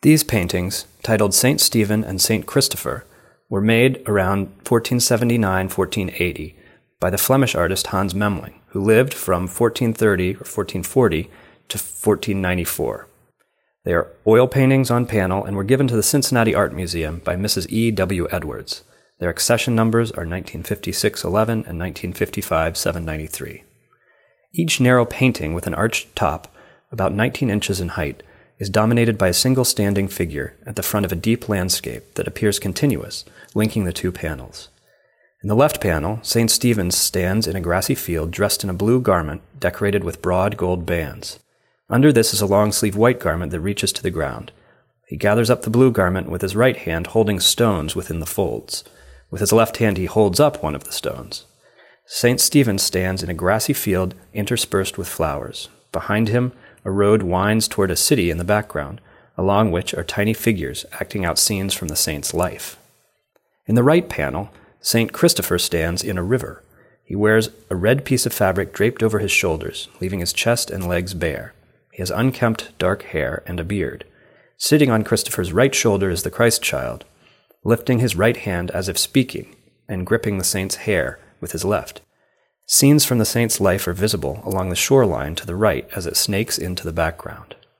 These paintings, titled St. Stephen and St. Christopher, were made around 1479-1480 by the Flemish artist Hans Memling, who lived from 1430 or 1440 to 1494. They are oil paintings on panel and were given to the Cincinnati Art Museum by Mrs. E. W. Edwards. Their accession numbers are 1956-11 and 1955-793. Each narrow painting with an arched top, about 19 inches in height, is dominated by a single standing figure at the front of a deep landscape that appears continuous, linking the two panels. In the left panel, St. Stephen stands in a grassy field dressed in a blue garment decorated with broad gold bands. Under this is a long-sleeve white garment that reaches to the ground. He gathers up the blue garment with his right hand holding stones within the folds. With his left hand he holds up one of the stones. St. Stephen stands in a grassy field interspersed with flowers. Behind him, a road winds toward a city in the background, along which are tiny figures acting out scenes from the saint's life. In the right panel, St. Christopher stands in a river. He wears a red piece of fabric draped over his shoulders, leaving his chest and legs bare. He has unkempt dark hair and a beard. Sitting on Christopher's right shoulder is the Christ child, lifting his right hand as if speaking, and gripping the saint's hair with his left. Scenes from the saint's life are visible along the shoreline to the right as it snakes into the background.